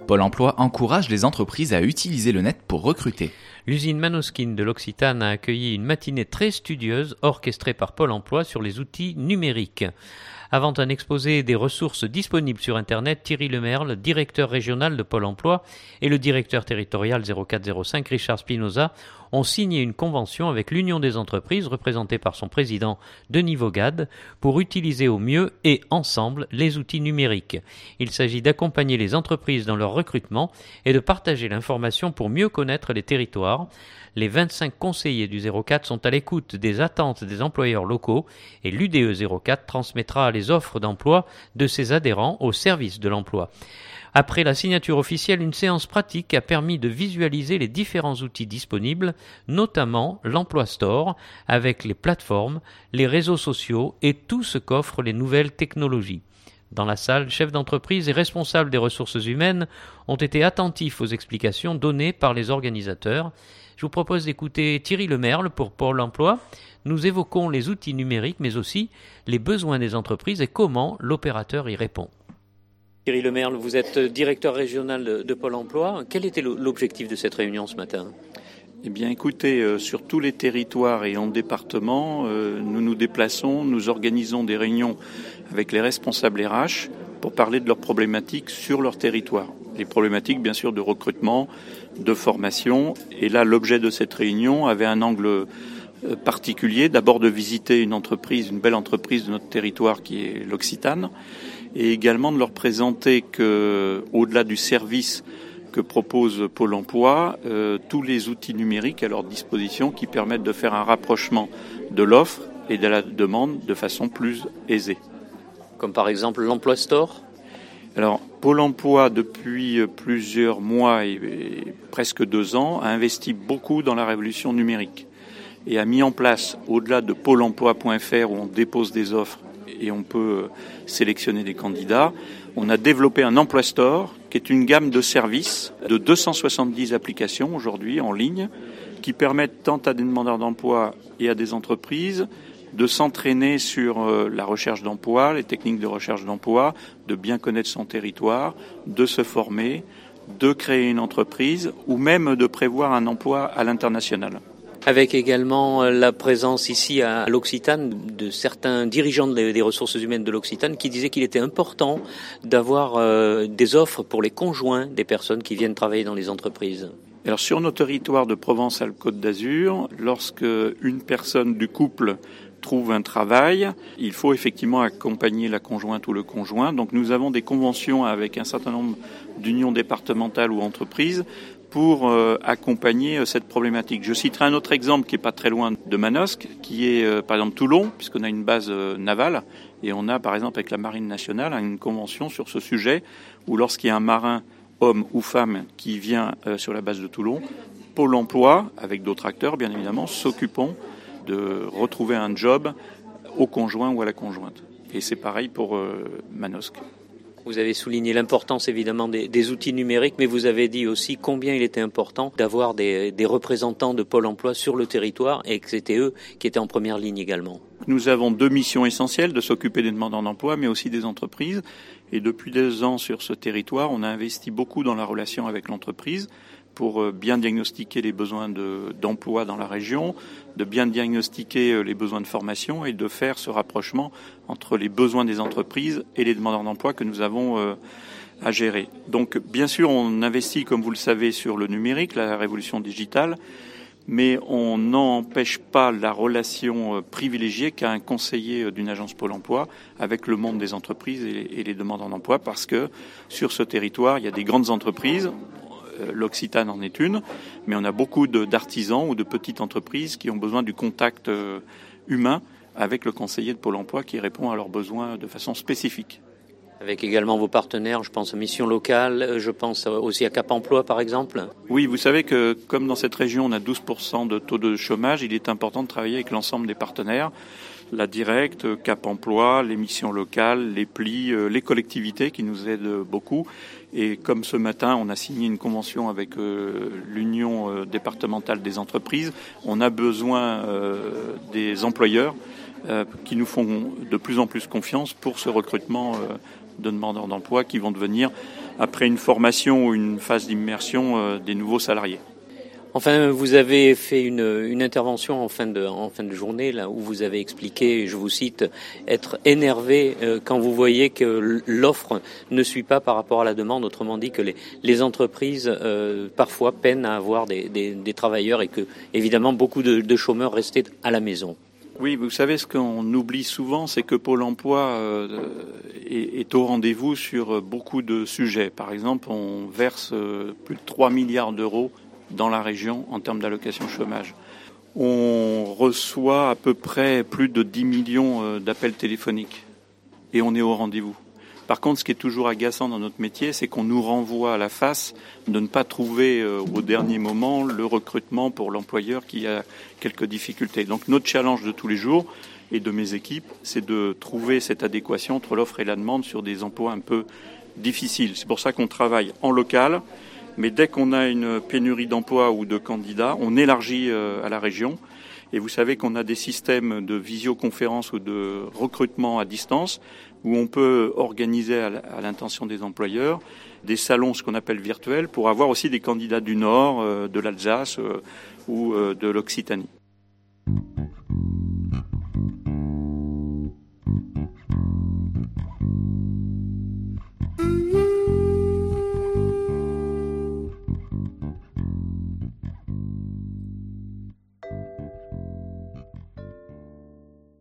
Pôle emploi encourage les entreprises à utiliser le net pour recruter. L'usine Manoskin de l'Occitane a accueilli une matinée très studieuse orchestrée par Pôle emploi sur les outils numériques. Avant un exposé des ressources disponibles sur Internet, Thierry Lemerle, directeur régional de Pôle emploi, et le directeur territorial 0405, Richard Spinoza, ont signé une convention avec l'Union des entreprises, représentée par son président Denis Vaugade, pour utiliser au mieux et ensemble les outils numériques. Il s'agit d'accompagner les entreprises dans leur recrutement et de partager l'information pour mieux connaître les territoires. Les 25 conseillers du 04 sont à l'écoute des attentes des employeurs locaux et l'UDE 04 transmettra les offres d'emploi de ses adhérents au service de l'emploi. Après la signature officielle, une séance pratique a permis de visualiser les différents outils disponibles, notamment l'Emploi Store, avec les plateformes, les réseaux sociaux et tout ce qu'offrent les nouvelles technologies. Dans la salle, chefs d'entreprise et responsables des ressources humaines ont été attentifs aux explications données par les organisateurs. Je vous propose d'écouter Thierry Lemerle pour Pôle emploi. Nous évoquons les outils numériques, mais aussi les besoins des entreprises et comment l'opérateur y répond. Thierry Lemerle, vous êtes directeur régional de Pôle emploi. Quel était l'objectif de cette réunion ce matin ? Eh bien, écoutez, sur tous les territoires et en département, nous nous déplaçons, nous organisons des réunions avec les responsables RH pour parler de leurs problématiques sur leur territoire. Les problématiques, bien sûr, de recrutement, de formation. Et là, l'objet de cette réunion avait un angle particulier. D'abord, de visiter une entreprise, une belle entreprise de notre territoire qui est l'Occitane, et également de leur présenter que, au-delà du service que propose Pôle emploi, tous les outils numériques à leur disposition qui permettent de faire un rapprochement de l'offre et de la demande de façon plus aisée. Comme par exemple l'Emploi Store ? Alors, Pôle emploi, depuis plusieurs mois et presque 2 ans, a investi beaucoup dans la révolution numérique et a mis en place, au-delà de pôle emploi.fr où on dépose des offres et on peut sélectionner des candidats, on a développé un Emploi Store qui est une gamme de services de 270 applications aujourd'hui en ligne qui permettent tant à des demandeurs d'emploi et à des entreprises de s'entraîner sur la recherche d'emploi, les techniques de recherche d'emploi, de bien connaître son territoire, de se former, de créer une entreprise ou même de prévoir un emploi à l'international. Avec également la présence ici à l'Occitane de certains dirigeants des ressources humaines de l'Occitane qui disaient qu'il était important d'avoir des offres pour les conjoints des personnes qui viennent travailler dans les entreprises. Alors sur nos territoires de Provence-Alpes-Côte d'Azur, lorsque une personne du couple trouve un travail, il faut effectivement accompagner la conjointe ou le conjoint. Donc nous avons des conventions avec un certain nombre d'unions départementales ou entreprises pour accompagner cette problématique. Je citerai un autre exemple qui est pas très loin de Manosque, qui est par exemple Toulon, puisqu'on a une base navale, et on a par exemple avec la Marine nationale une convention sur ce sujet, où lorsqu'il y a un marin, homme ou femme, qui vient sur la base de Toulon, Pôle emploi, avec d'autres acteurs bien évidemment, s'occupons de retrouver un job au conjoint ou à la conjointe. Et c'est pareil pour Manosque. Vous avez souligné l'importance évidemment des outils numériques, mais vous avez dit aussi combien il était important d'avoir des représentants de Pôle emploi sur le territoire et que c'était eux qui étaient en première ligne également. Nous avons 2 missions essentielles, de s'occuper des demandeurs d'emploi, mais aussi des entreprises. Et depuis 2 ans sur ce territoire, on a investi beaucoup dans la relation avec l'entreprise pour bien diagnostiquer les besoins d'emploi dans la région, de bien diagnostiquer les besoins de formation et de faire ce rapprochement entre les besoins des entreprises et les demandeurs d'emploi que nous avons à gérer. Donc bien sûr, on investit, comme vous le savez, sur le numérique, la révolution digitale, mais on n'empêche pas la relation privilégiée qu'a un conseiller d'une agence Pôle emploi avec le monde des entreprises et les demandeurs d'emploi, parce que sur ce territoire, il y a des grandes entreprises. L'Occitane en est une, mais on a beaucoup d'artisans ou de petites entreprises qui ont besoin du contact humain avec le conseiller de Pôle emploi qui répond à leurs besoins de façon spécifique. Avec également vos partenaires, je pense à Mission Locale, je pense aussi à Cap Emploi par exemple. Oui, vous savez que comme dans cette région on a 12% de taux de chômage, il est important de travailler avec l'ensemble des partenaires. La Directe, Cap Emploi, les missions locales, les plis, les collectivités qui nous aident beaucoup. Et comme ce matin, on a signé une convention avec l'Union départementale des entreprises, on a besoin des employeurs qui nous font de plus en plus confiance pour ce recrutement de demandeurs d'emploi qui vont devenir après une formation ou une phase d'immersion des nouveaux salariés. Enfin, vous avez fait une intervention en fin de journée là où vous avez expliqué, je vous cite, être énervé quand vous voyez que l'offre ne suit pas par rapport à la demande. Autrement dit, que les entreprises parfois peinent à avoir des travailleurs et que évidemment beaucoup de chômeurs restaient à la maison. Oui, vous savez, ce qu'on oublie souvent, c'est que Pôle emploi est au rendez-vous sur beaucoup de sujets. Par exemple, on verse plus de 3 milliards d'euros dans la région en termes d'allocation chômage. On reçoit à peu près plus de 10 millions d'appels téléphoniques et on est au rendez-vous. Par contre, ce qui est toujours agaçant dans notre métier, c'est qu'on nous renvoie à la face de ne pas trouver au dernier moment le recrutement pour l'employeur qui a quelques difficultés. Donc notre challenge de tous les jours et de mes équipes, c'est de trouver cette adéquation entre l'offre et la demande sur des emplois un peu difficiles. C'est pour ça qu'on travaille en local. Mais dès qu'on a une pénurie d'emplois ou de candidats, on élargit à la région. Et vous savez qu'on a des systèmes de visioconférence ou de recrutement à distance où on peut organiser à l'intention des employeurs des salons, ce qu'on appelle virtuels, pour avoir aussi des candidats du Nord, de l'Alsace ou de l'Occitanie.